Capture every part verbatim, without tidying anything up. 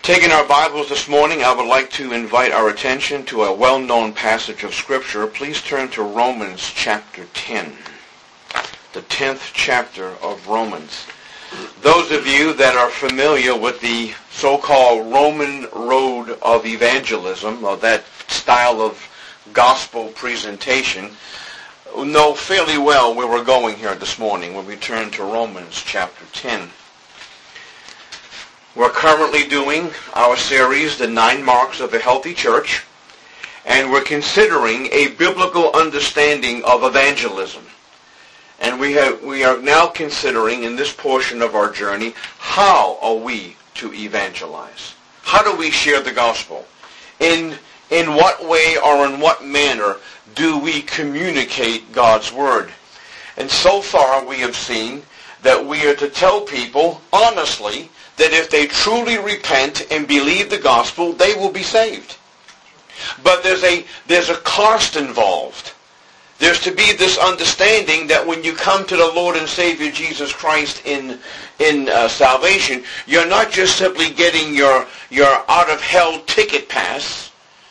Taking our Bibles this morning, I would like to invite our attention to a well-known passage of Scripture. Please turn to Romans chapter ten, the tenth chapter of Romans. Those of you that are familiar with the so-called Roman road of evangelism, or that style of gospel presentation, know fairly well where we're going here this morning when we turn to Romans chapter ten. We're currently doing our series, The Nine Marks of a Healthy Church, and we're considering a biblical understanding of evangelism. And we have we are now considering in this portion of our journey, how are we to evangelize? How do we share the gospel? In in what way or in what manner do we communicate God's word? And so far we have seen that we are to tell people honestly that if they truly repent and believe the gospel, they will be saved. But there's a there's a cost involved. There's to be this understanding that when you come to the Lord and Savior Jesus Christ in in uh, salvation, you're not just simply getting your your out of hell ticket pass,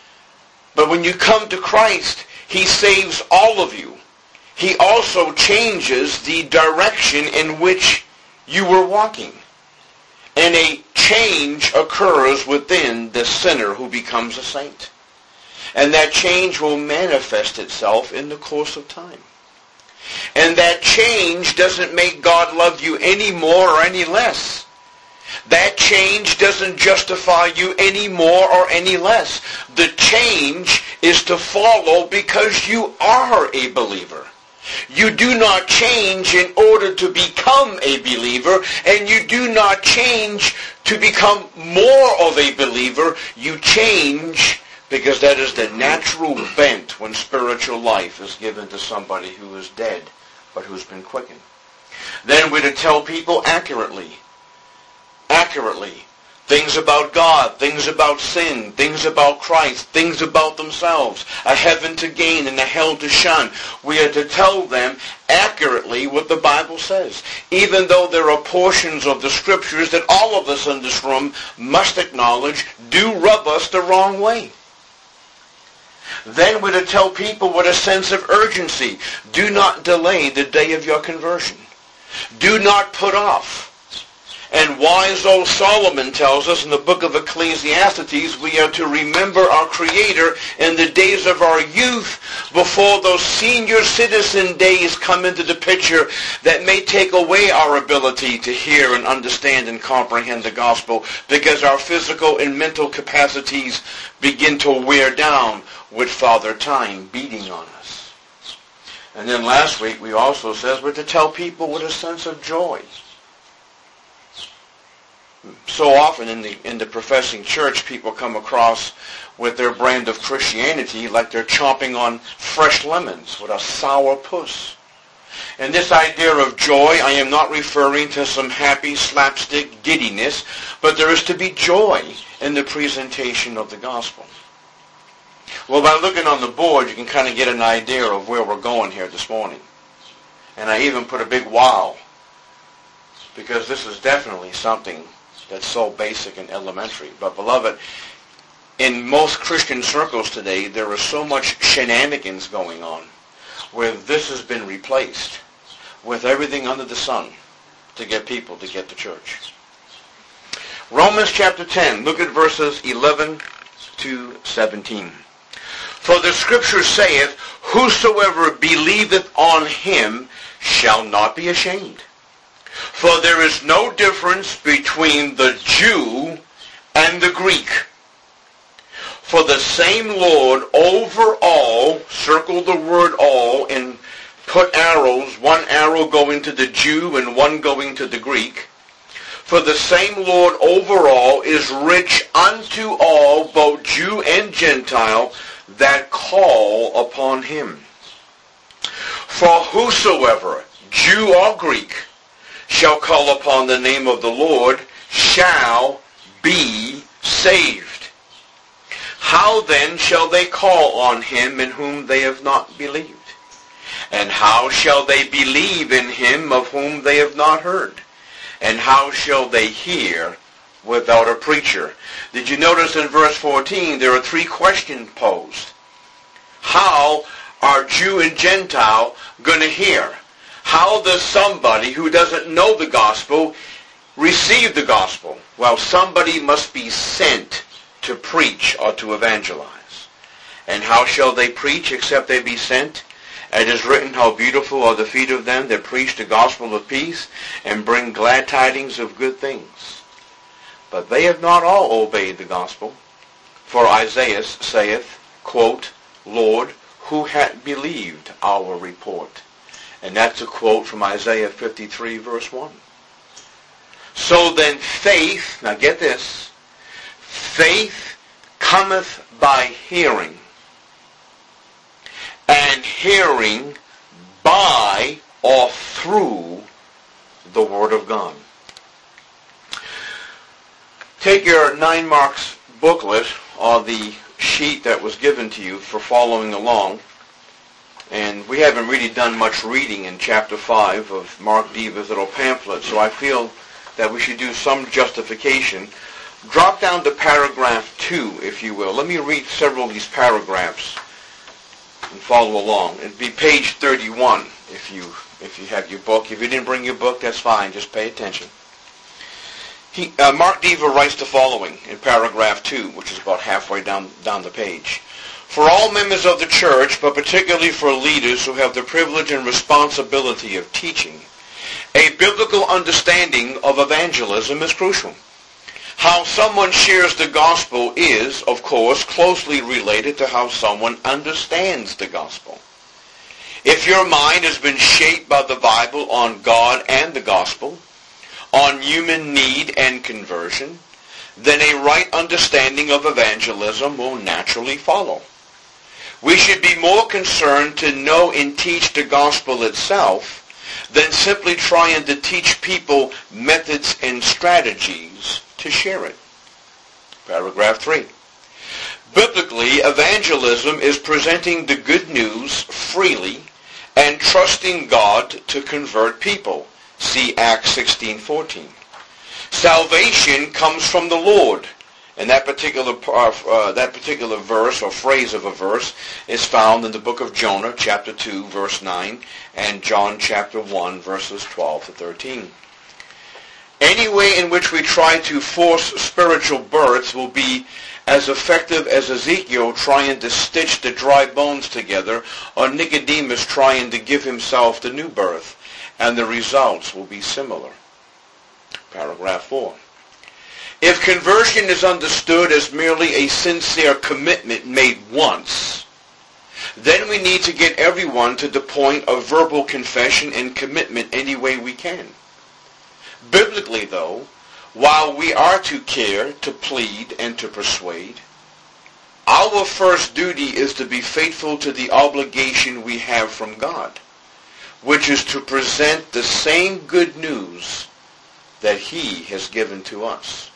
but when you come to Christ, He saves all of you. He also changes the direction in which you were walking. And a change occurs within the sinner who becomes a saint. And that change will manifest itself in the course of time. And that change doesn't make God love you any more or any less. That change doesn't justify you any more or any less. The change is to follow because you are a believer. You do not change in order to become a believer, and you do not change to become more of a believer. You change because that is the natural bent when spiritual life is given to somebody who is dead, but who's been quickened. Then we're to tell people accurately, accurately, things about God, things about sin, things about Christ, things about themselves, a heaven to gain and a hell to shun. We are to tell them accurately what the Bible says, even though there are portions of the Scriptures that all of us in this room must acknowledge do rub us the wrong way. Then we're to tell people with a sense of urgency, do not delay the day of your conversion. Do not put off. And wise old Solomon tells us in the book of Ecclesiastes, we are to remember our Creator in the days of our youth before those senior citizen days come into the picture that may take away our ability to hear and understand and comprehend the gospel, because our physical and mental capacities begin to wear down with Father Time beating on us. And then last week we also said we're to tell people with a sense of joy. So often in the in the professing church, people come across with their brand of Christianity like they're chomping on fresh lemons with a sour puss. And this idea of joy, I am not referring to some happy slapstick giddiness, but there is to be joy in the presentation of the gospel. Well, by looking on the board, you can kind of get an idea of where we're going here this morning. And I even put a big wow, because this is definitely something that's so basic and elementary. But beloved, in most Christian circles today, there is so much shenanigans going on where this has been replaced with everything under the sun to get people to get to church. Romans chapter ten, look at verses eleven to seventeen. For the Scripture saith, whosoever believeth on him shall not be ashamed. For there is no difference between the Jew and the Greek. For the same Lord over all, circle the word all, and put arrows, one arrow going to the Jew and one going to the Greek. For the same Lord over all is rich unto all, both Jew and Gentile, that call upon him. For whosoever, Jew or Greek, shall call upon the name of the Lord, shall be saved. How then shall they call on him in whom they have not believed? And how shall they believe in him of whom they have not heard? And how shall they hear without a preacher. Did you notice in verse fourteen there are three questions posed? How are Jew and Gentile going to hear? How does somebody who doesn't know the gospel receive the gospel? Well, somebody must be sent to preach or to evangelize. And how shall they preach except they be sent? It is written, how beautiful are the feet of them that preach the gospel of peace and bring glad tidings of good things. But they have not all obeyed the gospel. For Isaiah saith, quote, Lord, who hath believed our report? And that's a quote from Isaiah fifty-three, verse one. So then faith, now get this, faith cometh by hearing, and hearing by or through the Word of God. Take your nine marks booklet or the sheet that was given to you for following along. And we haven't really done much reading in chapter five of Mark Deva's little pamphlet, so I feel that we should do some justification. Drop down to paragraph two, if you will. Let me read several of these paragraphs and follow along. It'd be page thirty-one if you if you have your book. If you didn't bring your book, that's fine. Just pay attention. He, uh, Mark Deva writes the following in paragraph two, which is about halfway down, down the page. For all members of the church, but particularly for leaders who have the privilege and responsibility of teaching, a biblical understanding of evangelism is crucial. How someone shares the gospel is, of course, closely related to how someone understands the gospel. If your mind has been shaped by the Bible on God and the gospel, on human need and conversion, then a right understanding of evangelism will naturally follow. We should be more concerned to know and teach the gospel itself than simply trying to teach people methods and strategies to share it. Paragraph three. Biblically, evangelism is presenting the good news freely and trusting God to convert people. See Acts sixteen fourteen. Salvation comes from the Lord. And that particular uh, uh, that particular verse or phrase of a verse is found in the book of Jonah, chapter two, verse nine, and John chapter one, verses twelve to thirteen. Any way in which we try to force spiritual births will be as effective as Ezekiel trying to stitch the dry bones together, or Nicodemus trying to give himself the new birth, and the results will be similar. Paragraph four. If conversion is understood as merely a sincere commitment made once, then we need to get everyone to the point of verbal confession and commitment any way we can. Biblically, though, while we are to care, to plead, and to persuade, our first duty is to be faithful to the obligation we have from God, which is to present the same good news that He has given to us.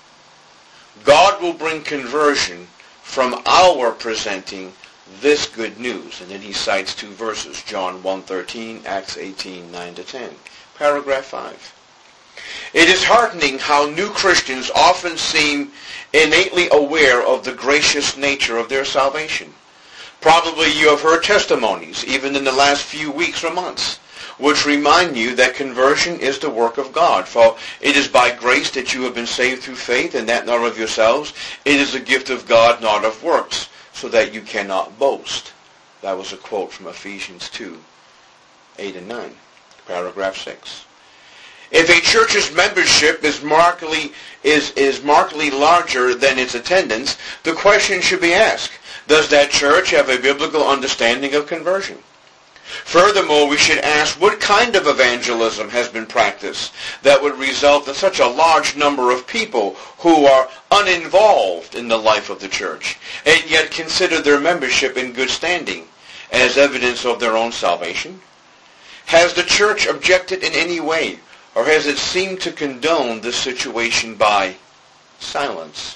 God will bring conversion from our presenting this good news. And then he cites two verses, John one thirteen, Acts eighteen, nine to ten. Paragraph five. It is heartening how new Christians often seem innately aware of the gracious nature of their salvation. Probably you have heard testimonies, even in the last few weeks or months, which remind you that conversion is the work of God. For it is by grace that you have been saved through faith, and that not of yourselves. It is a gift of God, not of works, so that you cannot boast. That was a quote from Ephesians two, eight and nine. Paragraph six. If a church's membership is markedly, is, is markedly larger than its attendance, the question should be asked, does that church have a biblical understanding of conversion? Furthermore, we should ask what kind of evangelism has been practiced that would result in such a large number of people who are uninvolved in the life of the church and yet consider their membership in good standing as evidence of their own salvation? Has the church objected in any way, or has it seemed to condone this situation by silence?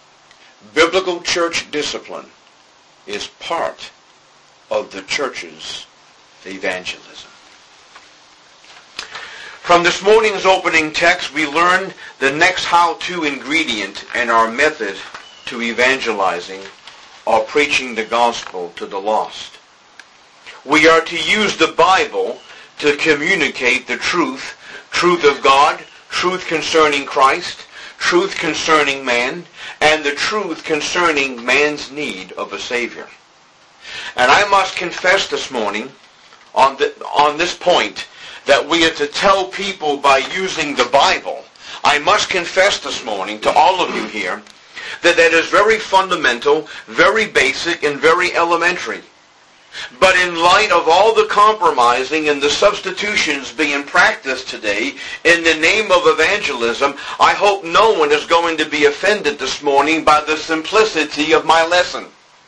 Biblical church discipline is part of the church's evangelism. From this morning's opening text, we learn the next how-to ingredient in our method to evangelizing or preaching the gospel to the lost. We are to use the Bible to communicate the truth, truth of God, truth concerning Christ, truth concerning man, and the truth concerning man's need of a Savior. And I must confess this morning on, the, on this point that we are to tell people by using the Bible. I must confess this morning to all of you here that that is very fundamental, very basic, and very elementary. But in light of all the compromising and the substitutions being practiced today in the name of evangelism, I hope no one is going to be offended this morning by the simplicity of my lesson.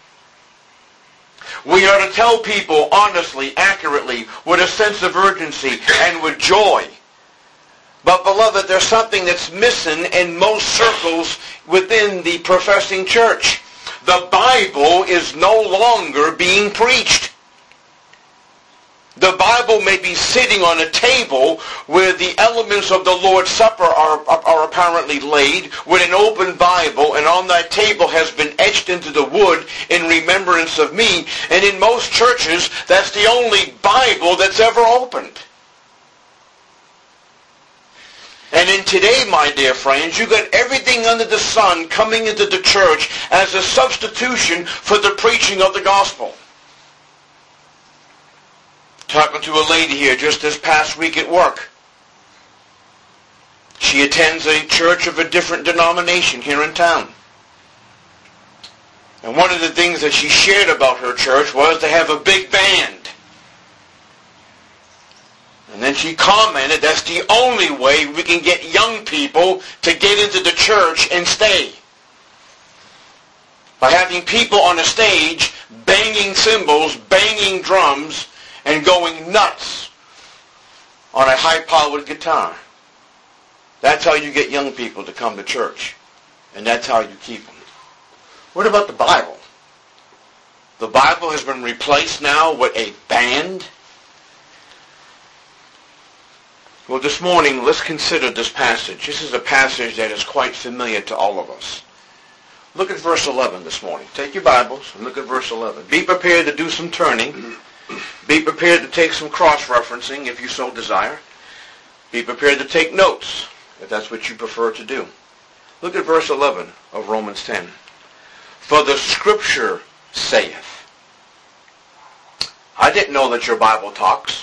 We are to tell people honestly, accurately, with a sense of urgency and with joy. But beloved, there's something that's missing in most circles within the professing church. The Bible is no longer being preached. The Bible may be sitting on a table where the elements of the Lord's Supper are, are, are apparently laid with an open Bible, and on that table has been etched into the wood in remembrance of me. And in most churches, that's the only Bible that's ever opened. And in today, my dear friends, you got everything under the sun coming into the church as a substitution for the preaching of the gospel. Talking to a lady here just this past week at work. She attends a church of a different denomination here in town. And one of the things that she shared about her church was they have a big band. And then she commented that's the only way we can get young people to get into the church and stay. By having people on a stage banging cymbals, banging drums, and going nuts on a high-powered guitar. That's how you get young people to come to church. And that's how you keep them. What about the Bible? The Bible has been replaced now with a band. Well, this morning, let's consider this passage. This is a passage that is quite familiar to all of us. Look at verse eleven this morning. Take your Bibles and look at verse eleven. Be prepared to do some turning. Be prepared to take some cross-referencing if you so desire. Be prepared to take notes if that's what you prefer to do. Look at verse eleven of Romans ten. For the Scripture saith. I didn't know that your Bible talks.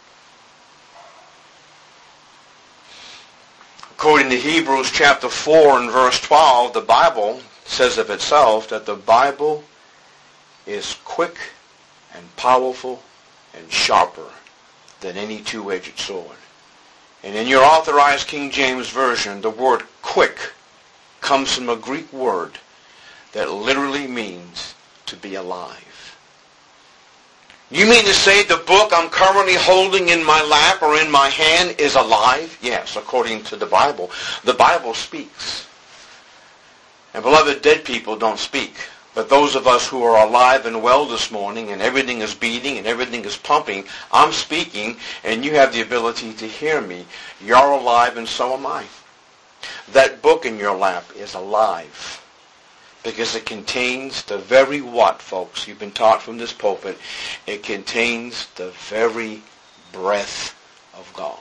According to Hebrews chapter four and verse twelve, the Bible says of itself that the Bible is quick and powerful and sharper than any two-edged sword. And in your Authorized King James Version, the word quick comes from a Greek word that literally means to be alive. You mean to say the book I'm currently holding in my lap or in my hand is alive? Yes, according to the Bible. The Bible speaks. And beloved, dead people don't speak. But those of us who are alive and well this morning, and everything is beating and everything is pumping, I'm speaking, and you have the ability to hear me. You're alive, and so am I. That book in your lap is alive, because it contains the very what, folks? You've been taught from this pulpit. It contains the very breath of God.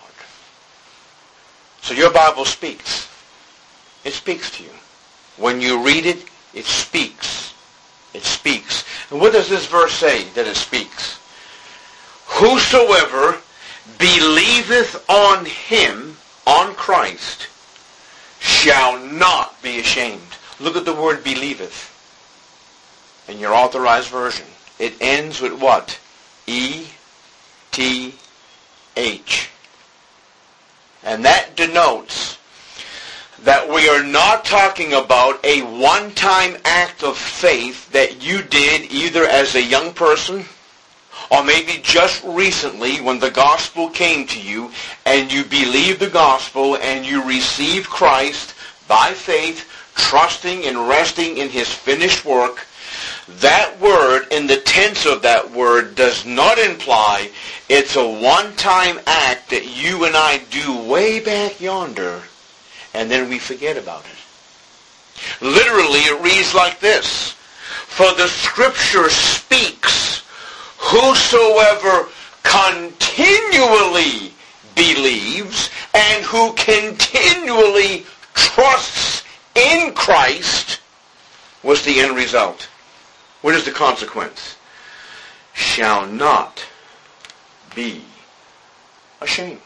So your Bible speaks. It speaks to you. When you read it, it speaks. It speaks. And what does this verse say that it speaks? Whosoever believeth on him, on Christ, shall not be ashamed. Look at the word believeth in your Authorized Version. It ends with what? E T H. And that denotes that we are not talking about a one-time act of faith that you did either as a young person or maybe just recently when the gospel came to you and you believed the gospel and you received Christ by faith, trusting and resting in his finished work. that word, in the tense of that word, does not imply it's a one-time act that you and I do way back yonder, and then we forget about it. Literally, it reads like this: for the Scripture speaks, whosoever continually believes and who continually trusts in Christ, what's the end result? What is the consequence? Shall not be ashamed.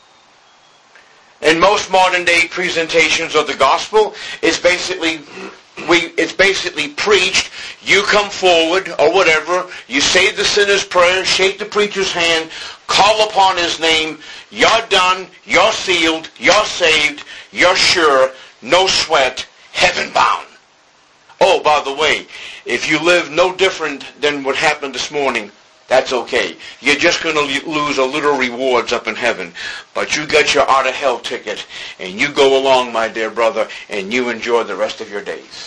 In most modern day presentations of the gospel, it's basically we it's basically preached. You come forward or whatever, you say the sinner's prayer, shake the preacher's hand, call upon his name, you're done, you're sealed, you're saved, you're sure, no sweat, heaven bound. Oh, by the way, if you live no different than what happened this morning, that's okay. You're just going to lose a little rewards up in heaven. But you got your out of hell ticket, and you go along, my dear brother, and you enjoy the rest of your days.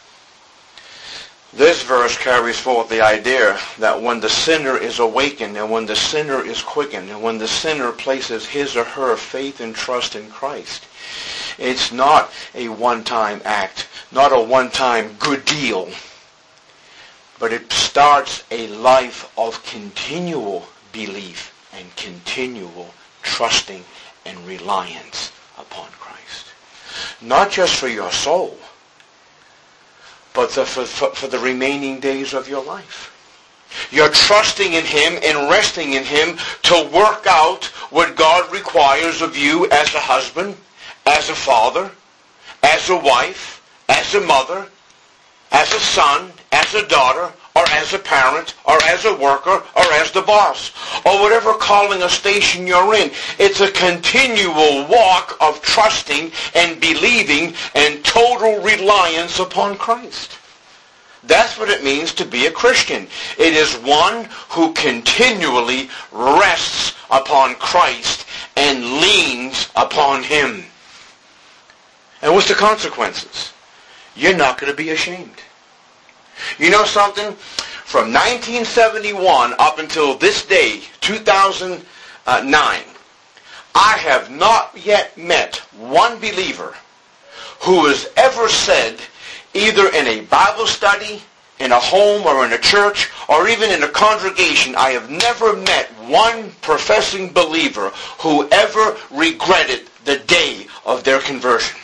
This verse carries forth the idea that when the sinner is awakened, and when the sinner is quickened, and when the sinner places his or her faith and trust in Christ, it's not a one-time act, not a one-time good deal, but it starts a life of continual belief and continual trusting and reliance upon Christ. Not just for your soul, but the, for, for, for the remaining days of your life. You're trusting in Him and resting in Him to work out what God requires of you as a husband, as a father, as a wife, as a mother, as a son, as a daughter, or as a parent, or as a worker, or as the boss, or whatever calling or station you're in. It's a continual walk of trusting and believing and total reliance upon Christ. That's what it means to be a Christian. It is one who continually rests upon Christ and leans upon Him. And what's the consequences? You're not going to be ashamed. You know something? From nineteen seventy-one up until this day, two thousand nine, I have not yet met one believer who has ever said, either in a Bible study, in a home, or in a church, or even in a congregation, I have never met one professing believer who ever regretted the day of their conversion.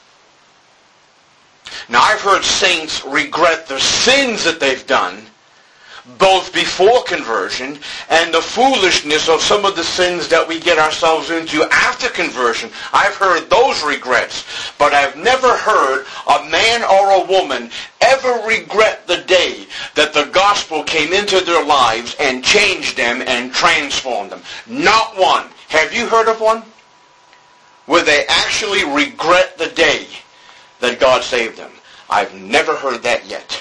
Now, I've heard saints regret the sins that they've done, both before conversion and the foolishness of some of the sins that we get ourselves into after conversion. I've heard those regrets, but I've never heard a man or a woman ever regret the day that the gospel came into their lives and changed them and transformed them. Not one. Have you heard of one? Where they actually regret the day that God saved them. I've never heard that yet.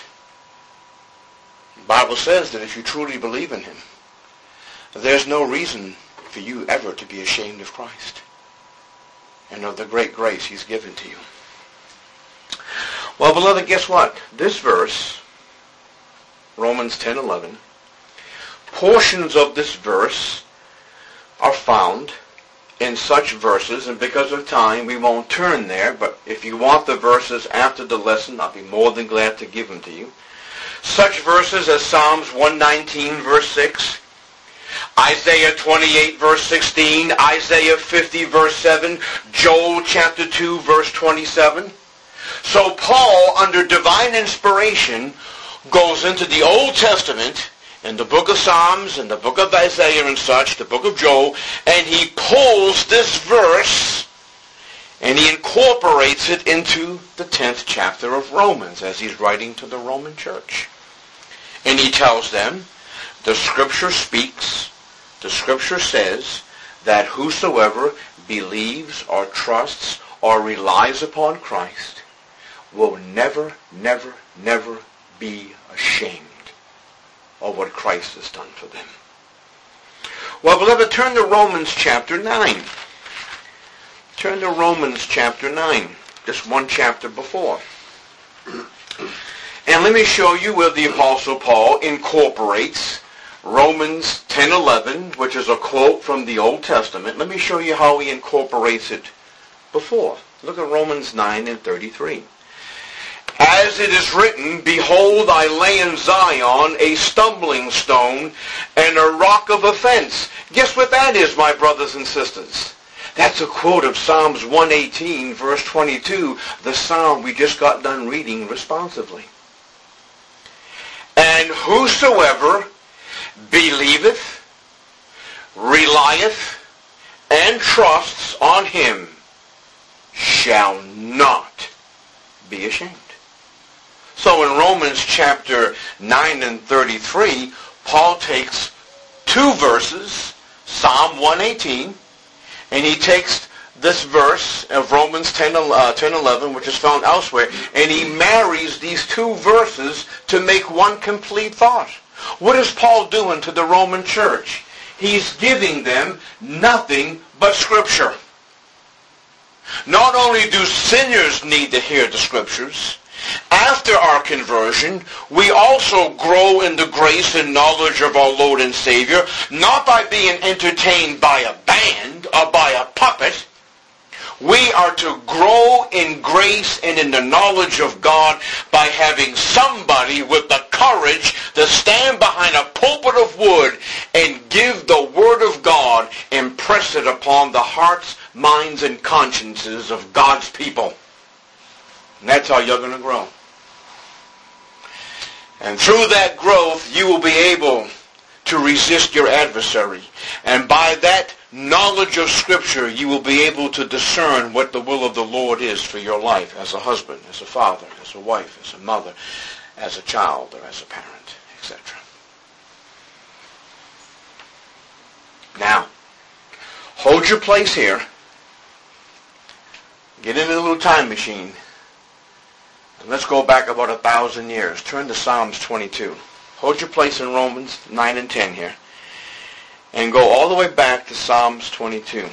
The Bible says that if you truly believe in Him, there's no reason for you ever to be ashamed of Christ and of the great grace He's given to you. Well, beloved, guess what? This verse, Romans ten eleven, portions of this verse are found in such verses, and because of time we won't turn there, but if you want the verses after the lesson, I'll be more than glad to give them to you. Such verses as Psalms one nineteen verse six, Isaiah twenty-eight verse sixteen, Isaiah fifty verse seven, Joel chapter two verse twenty-seven. So Paul, under divine inspiration, goes into the Old Testament, in the book of Psalms, in the book of Isaiah and such, the book of Joel, and he pulls this verse and he incorporates it into the tenth chapter of Romans as he's writing to the Roman church. And he tells them, the Scripture speaks, the Scripture says that whosoever believes or trusts or relies upon Christ will never, never, never be ashamed of what Christ has done for them. Well, beloved, turn to Romans chapter nine. Turn to Romans chapter nine, just one chapter before. And let me show you where the Apostle Paul incorporates Romans ten eleven, which is a quote from the Old Testament. Let me show you how he incorporates it before. Look at Romans nine and thirty-three. As it is written, behold, I lay in Zion a stumbling stone and a rock of offense. Guess what that is, my brothers and sisters? That's a quote of Psalms one eighteen, verse twenty-two, the psalm we just got done reading responsively. And whosoever believeth, relieth, and trusts on him shall not be ashamed. So in Romans chapter nine and thirty-three, Paul takes two verses, Psalm one eighteen, and he takes this verse of Romans ten eleven, which is found elsewhere, and he marries these two verses to make one complete thought. What is Paul doing to the Roman church? He's giving them nothing but Scripture. Not only do sinners need to hear the Scriptures, after our conversion, we also grow in the grace and knowledge of our Lord and Savior, not by being entertained by a band or by a puppet. We are to grow in grace and in the knowledge of God by having somebody with the courage to stand behind a pulpit of wood and give the Word of God and press it upon the hearts, minds, and consciences of God's people. And that's how you're going to grow. And through that growth, you will be able to resist your adversary. And by that knowledge of Scripture, you will be able to discern what the will of the Lord is for your life as a husband, as a father, as a wife, as a mother, as a child, or as a parent, et cetera. Now, hold your place here. Get in a little time machine. And let's go back about a thousand years. Turn to Psalms twenty-two. Hold your place in Romans nine and ten here. And go all the way back to Psalms twenty-two.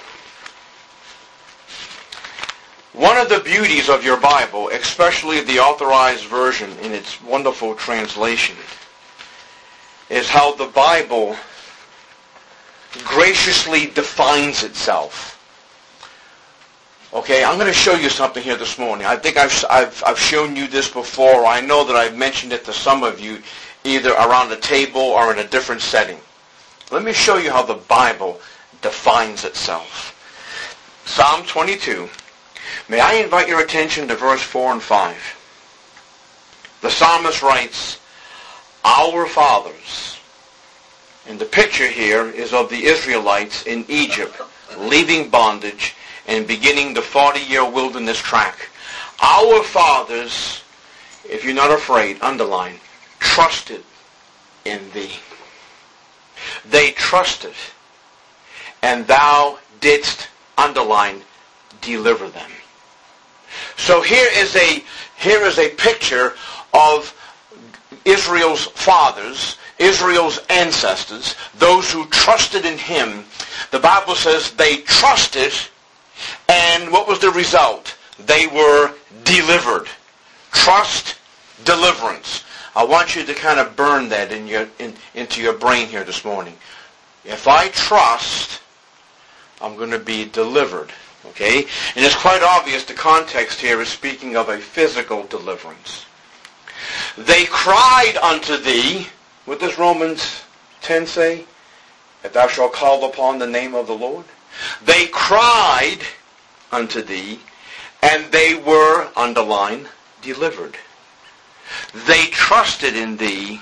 One of the beauties of your Bible, especially the Authorized Version in its wonderful translation, is how the Bible graciously defines itself. Okay, I'm going to show you something here this morning. I think I've, I've, I've shown you this before. I know that I've mentioned it to some of you, either around the table or in a different setting. Let me show you how the Bible defines itself. Psalm twenty-two. May I invite your attention to verse four and five. The psalmist writes, Our fathers. And the picture here is of the Israelites in Egypt, leaving bondage and beginning the forty-year wilderness track. Our fathers, if you're not afraid, underline, trusted in thee. They trusted, and thou didst, underline, deliver them. So here is a here is a picture of Israel's fathers, Israel's ancestors, those who trusted in him. The Bible says they trusted, and what was the result? They were delivered. Trust, deliverance. I want you to kind of burn that in your in, into your brain here this morning. If I trust, I'm going to be delivered. Okay? And it's quite obvious the context here is speaking of a physical deliverance. They cried unto thee. What does Romans ten say? If thou shalt call upon the name of the Lord. They cried unto thee, and they were, underline, delivered. They trusted in thee,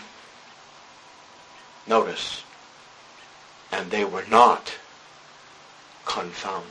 notice, and they were not confounded.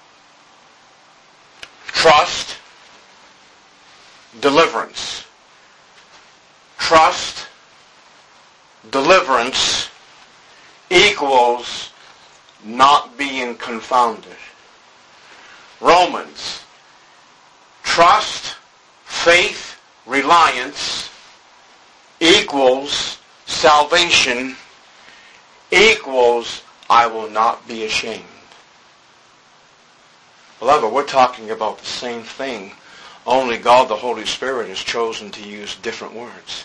Trust, deliverance. Trust, deliverance equals not being confounded. Romans, trust, faith, reliance equals salvation equals I will not be ashamed. Beloved, we're talking about the same thing Only God the Holy Spirit has chosen to use different words.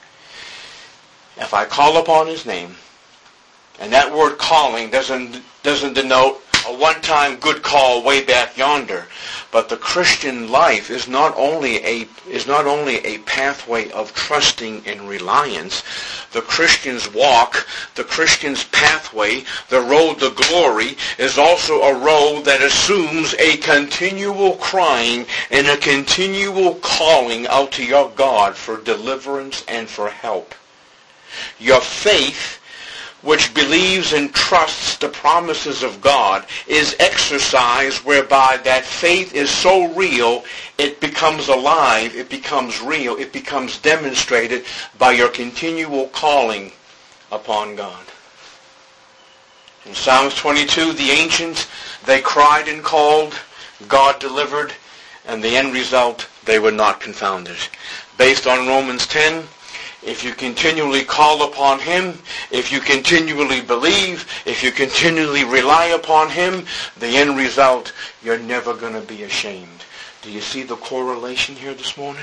If I call upon his name, and that word calling doesn't doesn't denote a one-time good call way back yonder, but the Christian life is not only a is not only a pathway of trusting and reliance. The Christian's walk, the Christian's pathway, the road to glory, is also a road that assumes a continual crying and a continual calling out to your God for deliverance and for help. Your faith, which believes and trusts the promises of God, is exercised whereby that faith is so real, it becomes alive, it becomes real, it becomes demonstrated by your continual calling upon God. In Psalms twenty-two, the ancients, they cried and called, God delivered, and the end result, they were not confounded. Based on Romans ten, if you continually call upon him, if you continually believe, if you continually rely upon him, the end result, you're never going to be ashamed. Do you see the correlation here this morning?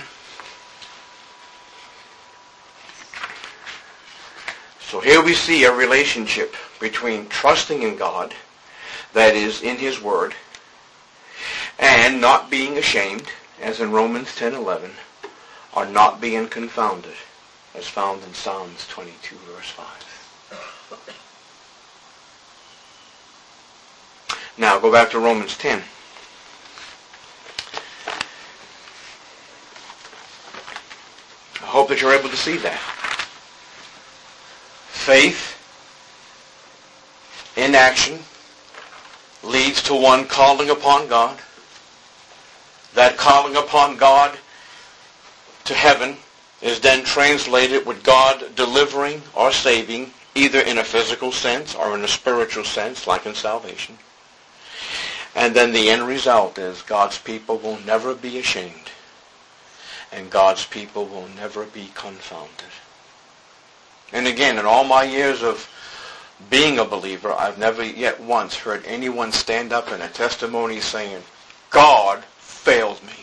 So here we see a relationship between trusting in God, that is, in his word, and not being ashamed, as in Romans ten eleven, or not being confounded, as found in Psalms twenty-two, verse five. Now, go back to Romans ten. I hope that you're able to see that. Faith in action leads to one calling upon God. That calling upon God to heaven is then translated with God delivering or saving, either in a physical sense or in a spiritual sense, like in salvation. And then the end result is God's people will never be ashamed, and God's people will never be confounded. And again, in all my years of being a believer, I've never yet once heard anyone stand up in a testimony saying, God failed me.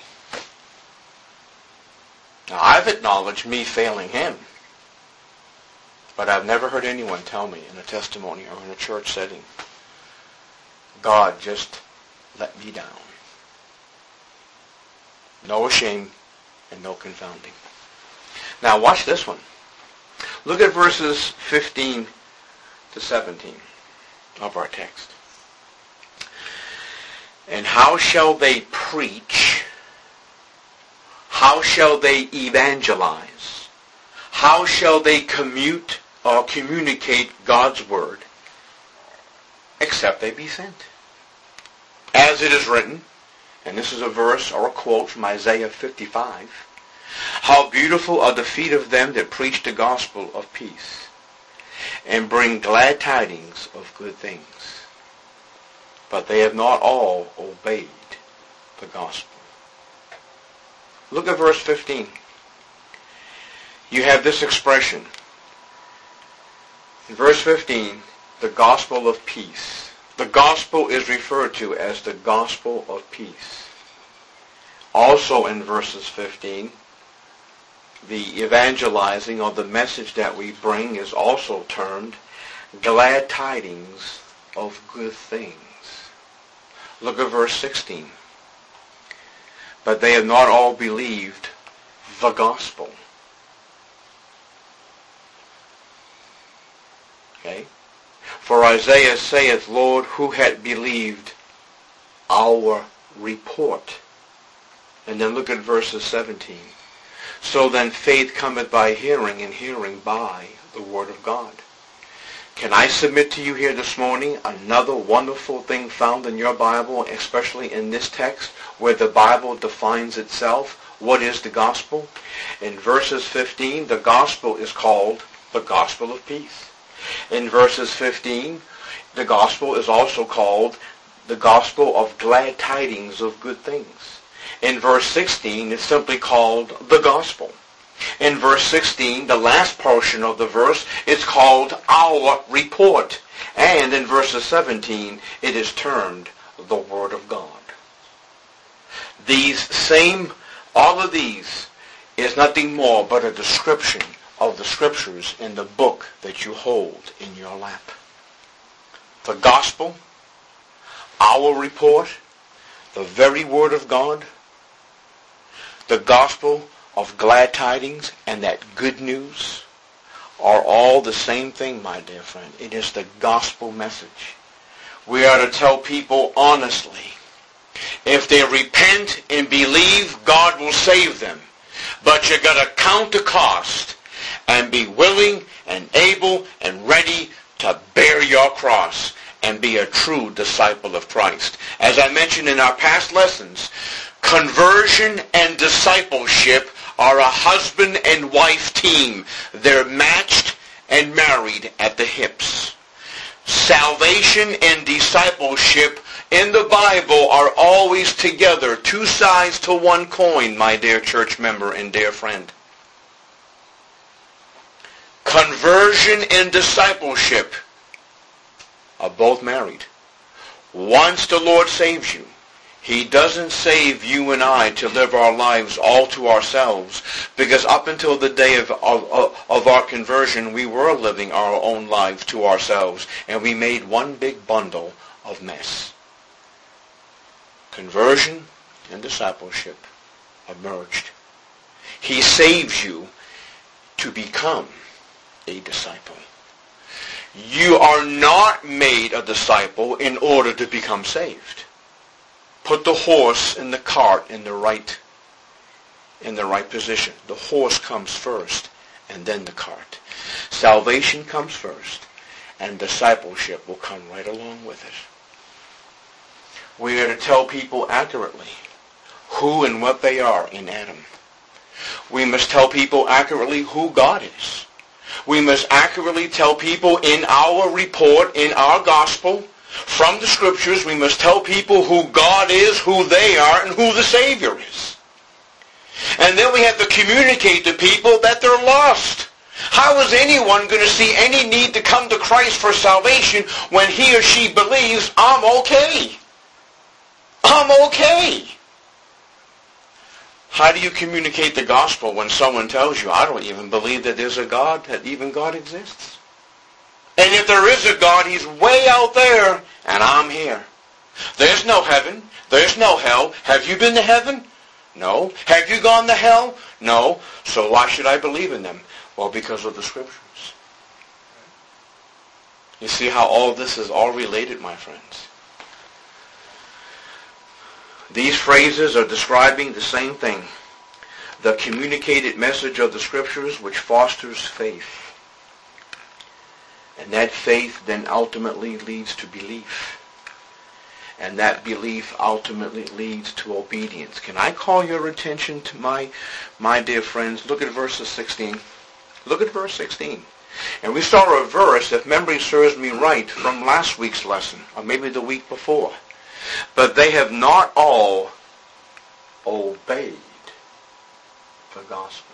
Now, I've acknowledged me failing him, but I've never heard anyone tell me in a testimony or in a church setting, God just let me down. No shame and no confounding. Now watch this one. Look at verses fifteen to seventeen of our text. And how shall they preach? How shall they evangelize? How shall they commute or communicate God's word except they be sent? As it is written, and this is a verse or a quote from Isaiah fifty-five, how beautiful are the feet of them that preach the gospel of peace and bring glad tidings of good things. But they have not all obeyed the gospel. Look at verse fifteen. You have this expression. In verse fifteen, the gospel of peace. The gospel is referred to as the gospel of peace. Also in verses fifteen, the evangelizing or the message that we bring is also termed glad tidings of good things. Look at verse sixteen. But they have not all believed the gospel. Okay? For Isaiah saith, Lord, who had believed our report? And then look at verses seventeen. So then faith cometh by hearing, and hearing by the word of God. Can I submit to you here this morning another wonderful thing found in your Bible, especially in this text, where the Bible defines itself? What is the gospel? In verses fifteen, the gospel is called the gospel of peace. In verses fifteen, the gospel is also called the gospel of glad tidings of good things. In verse sixteen, it's simply called the gospel. In verse sixteen, the last portion of the verse, it's called our report. And in verses seventeen, it is termed the Word of God. These same All of these is nothing more but a description of the Scriptures in the book that you hold in your lap. The gospel, our report, the very Word of God, the gospel of glad tidings and that good news are all the same thing, my dear friend. It is the gospel message. We are to tell people honestly, if they repent and believe, God will save them. But you got to count the cost and be willing and able and ready to bear your cross and be a true disciple of Christ. As I mentioned in our past lessons, conversion and discipleship are a husband and wife team. They're matched and married at the hips. Salvation and discipleship in the Bible are always together, two sides to one coin, my dear church member and dear friend. Conversion and discipleship are both married. Once the Lord saves you, He doesn't save you and I to live our lives all to ourselves, because up until the day of, of, of our conversion, we were living our own lives to ourselves, and we made one big bundle of mess. Conversion and discipleship are merged. He saves you to become a disciple. You are not made a disciple in order to become saved. Put the horse in the cart in the right in the right position. The horse comes first and then the cart. Salvation comes first and discipleship will come right along with it. We are to tell people accurately who and what they are in Adam. We must tell people accurately who God is. We must accurately tell people in our report, in our gospel, from the Scriptures, we must tell people who God is, who they are, and who the Savior is. And then we have to communicate to people that they're lost. How is anyone going to see any need to come to Christ for salvation when he or she believes, I'm okay? I'm okay. How do you communicate the gospel when someone tells you, I don't even believe that there's a God, that even God exists? And if there is a God, He's way out there, and I'm here. There's no heaven. There's no hell. Have you been to heaven? No. Have you gone to hell? No. So why should I believe in them? Well, because of the Scriptures. You see how all this is all related, my friends. These phrases are describing the same thing. The communicated message of the Scriptures which fosters faith. And that faith then ultimately leads to belief. And that belief ultimately leads to obedience. Can I call your attention to my, my dear friends? Look at verse sixteen. Look at verse sixteen. And we saw a verse, if memory serves me right, from last week's lesson, or maybe the week before. But they have not all obeyed the gospel.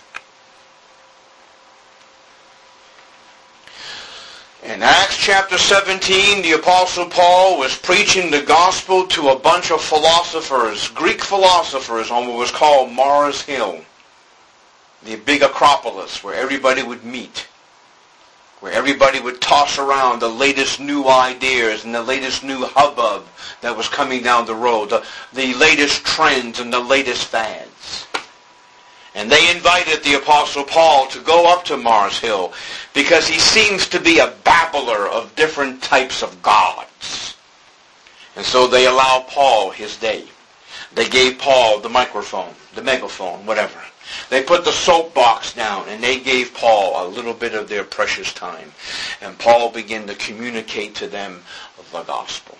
In Acts chapter seventeen, the Apostle Paul was preaching the gospel to a bunch of philosophers, Greek philosophers, on what was called Mars Hill, the big Acropolis where everybody would meet, where everybody would toss around the latest new ideas and the latest new hubbub that was coming down the road, the, the latest trends and the latest fads. And they invited the Apostle Paul to go up to Mars Hill because he seems to be a babbler of different types of gods. And so they allowed Paul his day. They gave Paul the microphone, the megaphone, whatever. They put the soapbox down and they gave Paul a little bit of their precious time. And Paul began to communicate to them the gospel.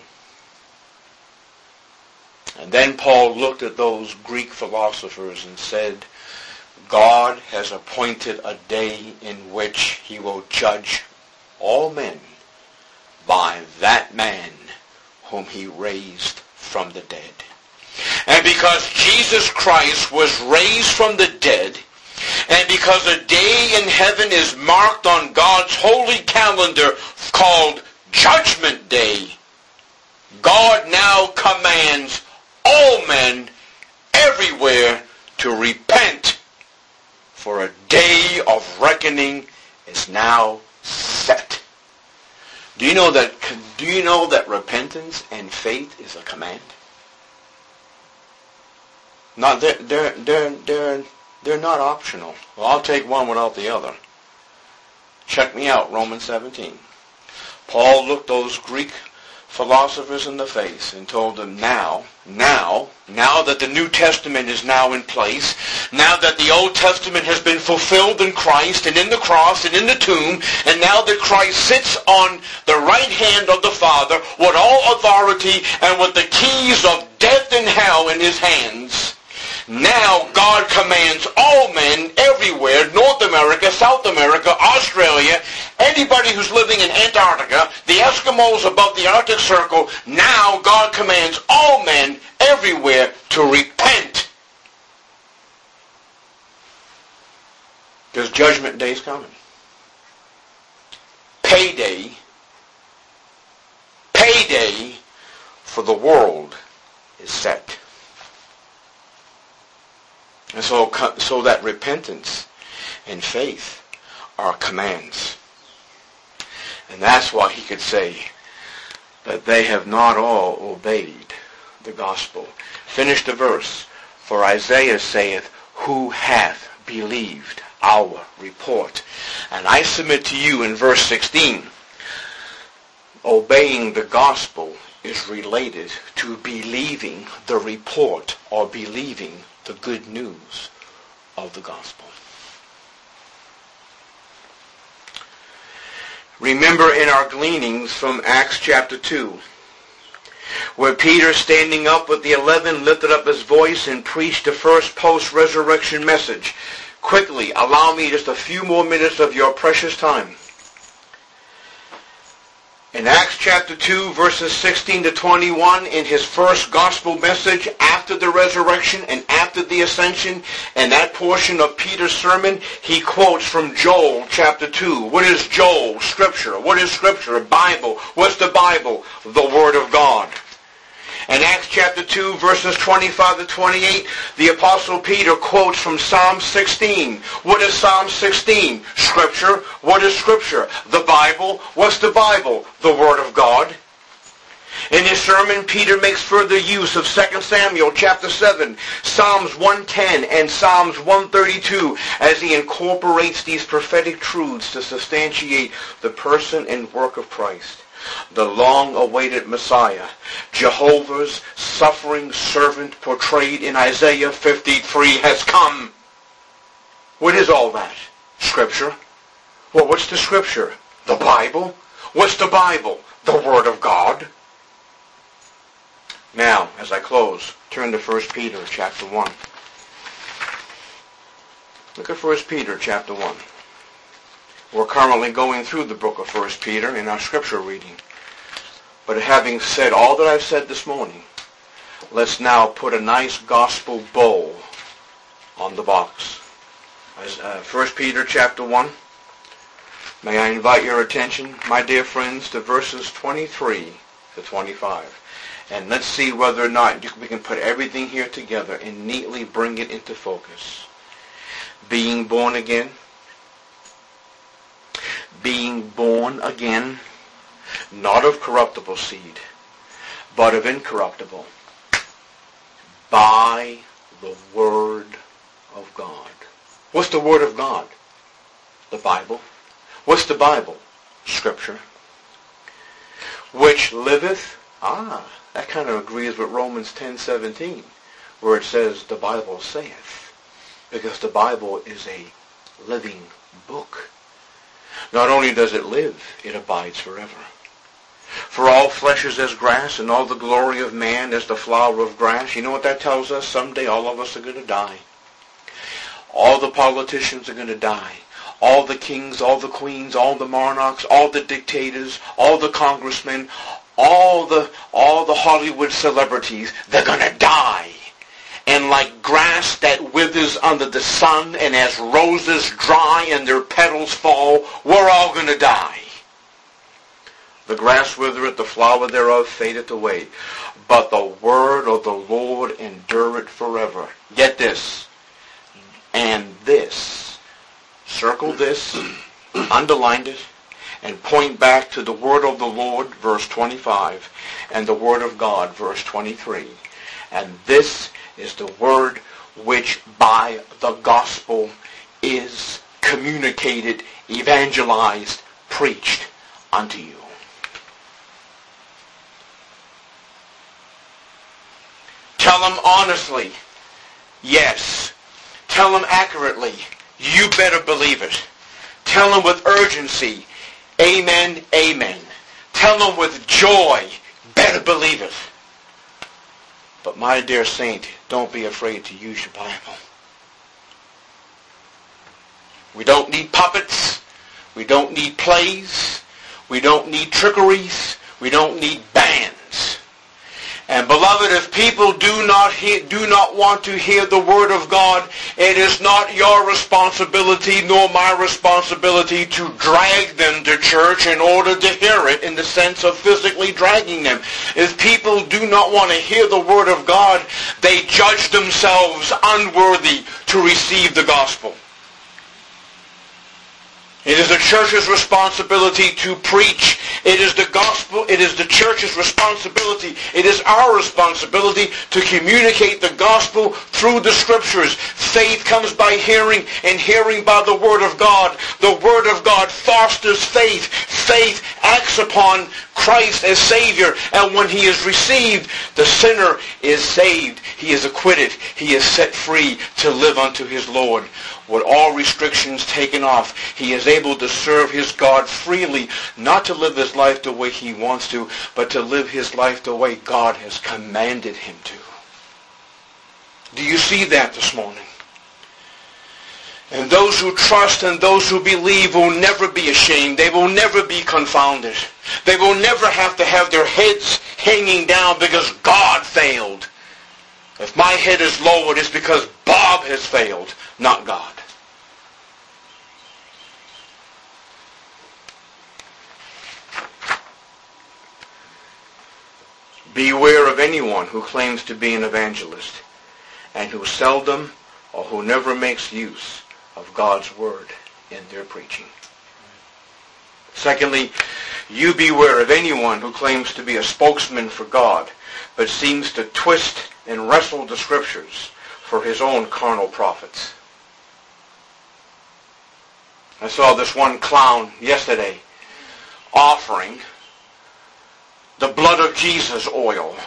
And then Paul looked at those Greek philosophers and said, God has appointed a day in which He will judge all men by that man whom He raised from the dead. And because Jesus Christ was raised from the dead, and because a day in heaven is marked on God's holy calendar called Judgment Day, God now commands all men everywhere to repent, for a day of reckoning is now set. Do you know that, do you know that repentance and faith is a command? Not, they're, they're, they're, they're, they're not optional. Well, I'll take one without the other. Check me out, Romans seventeen. Paul looked those Greek philosophers in the face and told them, now, now, now that the New Testament is now in place, now that the Old Testament has been fulfilled in Christ and in the cross and in the tomb, and now that Christ sits on the right hand of the Father with all authority and with the keys of death and hell in his hands, now God commands all men everywhere, North America, South America, Australia, anybody who's living in Antarctica, the Eskimos above the Arctic Circle, now God commands all men everywhere to repent. Because Judgment Day is coming. Payday, payday for the world is set. And so, so that repentance and faith are commands. And that's why he could say that they have not all obeyed the gospel. Finish the verse. For Isaiah saith, who hath believed our report? And I submit to you in verse sixteen, obeying the gospel is related to believing the report or believing the good news of the gospel. Remember in our gleanings from Acts chapter two, where Peter, standing up with the eleven, lifted up his voice and preached the first post-resurrection message. Quickly, allow me just a few more minutes of your precious time. In Acts chapter two, verses sixteen to twenty-one, in his first gospel message after the resurrection and after the ascension, in that portion of Peter's sermon, he quotes from Joel chapter two. What is Joel? Scripture. What is Scripture? Bible. What's the Bible? The Word of God. In Acts chapter two, verses twenty-five to twenty-eight, the Apostle Peter quotes from Psalm sixteen. What is Psalm sixteen? Scripture. What is Scripture? The Bible. What's the Bible? The Word of God. In his sermon, Peter makes further use of Second Samuel chapter seven, Psalms one ten, and Psalms one thirty-two as he incorporates these prophetic truths to substantiate the person and work of Christ, the long-awaited Messiah, Jehovah's suffering servant portrayed in Isaiah fifty-three has come. What is all that? Scripture. Well, what's the Scripture? The Bible. What's the Bible? The Word of God. Now, as I close, turn to First Peter chapter one. Look at First Peter chapter one. We're currently going through the book of First Peter in our scripture reading. But having said all that I've said this morning, let's now put a nice gospel bow on the box. As, uh, First Peter chapter one. May I invite your attention, my dear friends, to verses twenty-three to twenty-five. And let's see whether or not we can put everything here together and neatly bring it into focus. Being born again. Being born again, not of corruptible seed, but of incorruptible, by the Word of God. What's the Word of God? The Bible. What's the Bible? Scripture. Which liveth, ah, that kind of agrees with Romans ten seventeen, where it says the Bible saith, because the Bible is a living book. Not only does it live, it abides forever. For all flesh is as grass, and all the glory of man as the flower of grass. You know what that tells us? Someday all of us are going to die. All the politicians are going to die. All the kings, all the queens, all the monarchs, all the dictators, all the congressmen, all the all the Hollywood celebrities, they're going to die. And like grass that withers under the sun, and as roses dry and their petals fall, we're all going to die. The grass withereth, the flower thereof fadeth away. But the word of the Lord endureth forever. Get this. and this. Circle this, underline it, and point back to the word of the Lord, verse twenty-five, and the word of God, verse twenty-three. And this is the word which by the gospel is communicated, evangelized, preached unto you. Tell them honestly, yes. Tell them accurately, you better believe it. Tell them with urgency, amen, amen. Tell them with joy, better believe it. But my dear saint, don't be afraid to use your Bible. We don't need puppets. We don't need plays. We don't need trickeries. We don't need bands. And beloved, if people do not hear, do not want to hear the word of God, it is not your responsibility nor my responsibility to drag them to church in order to hear it, in the sense of physically dragging them. If people do not want to hear the word of God, they judge themselves unworthy to receive the gospel. It is the church's responsibility to preach. It is the gospel. It is the church's responsibility. It is our responsibility to communicate the gospel through the scriptures. Faith comes by hearing, and hearing by the word of God. The word of God fosters faith. Faith acts upon Christ as Savior. And when he is received, the sinner is saved. He is acquitted. He is set free to live unto his Lord. With all restrictions taken off, he is able to serve his God freely, not to live his life the way he wants to, but to live his life the way God has commanded him to. Do you see that this morning? And those who trust and those who believe will never be ashamed. They will never be confounded. They will never have to have their heads hanging down because God failed. If my head is lowered, it's because Bob has failed, not God. Beware of anyone who claims to be an evangelist and who seldom or who never makes use of God's word in their preaching. Secondly, you beware of anyone who claims to be a spokesman for God but seems to twist and wrestle the scriptures for his own carnal profits. I saw this one clown yesterday offering the blood of Jesus oil.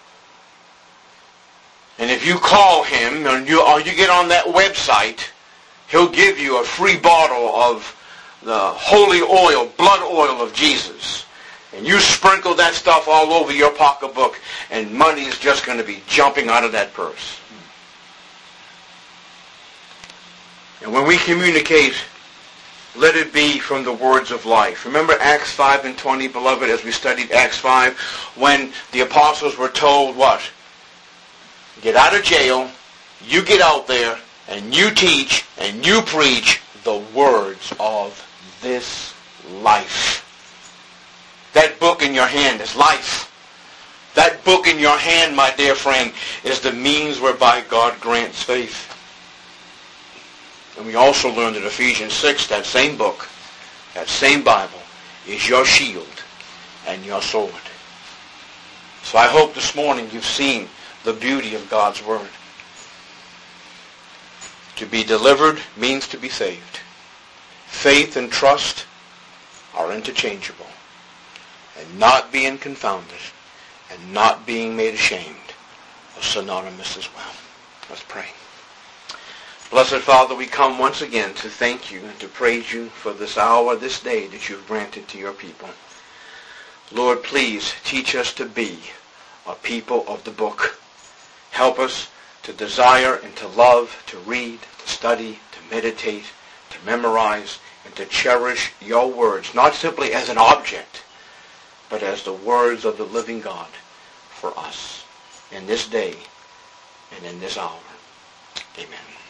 And if you call him or you, or you get on that website, he'll give you a free bottle of the holy oil, blood oil of Jesus. And you sprinkle that stuff all over your pocketbook, and money is just going to be jumping out of that purse. And when we communicate, let it be from the words of life. Remember Acts five and twenty, beloved, as we studied Acts five, when the apostles were told what? Get out of jail, you get out there, and you teach, and you preach the words of this life. That book in your hand is life. That book in your hand, my dear friend, is the means whereby God grants faith. And we also learned in Ephesians six, that same book, that same Bible, is your shield and your sword. So I hope this morning you've seen the beauty of God's word. To be delivered means to be saved. Faith and trust are interchangeable. And not being confounded and not being made ashamed are synonymous as well. Let's pray. Blessed Father, we come once again to thank you and to praise you for this hour, this day that you've granted to your people. Lord, please teach us to be a people of the book. Help us to desire and to love, to read, to study, to meditate, to memorize, and to cherish your words, not simply as an object, but as the words of the living God for us in this day and in this hour. Amen.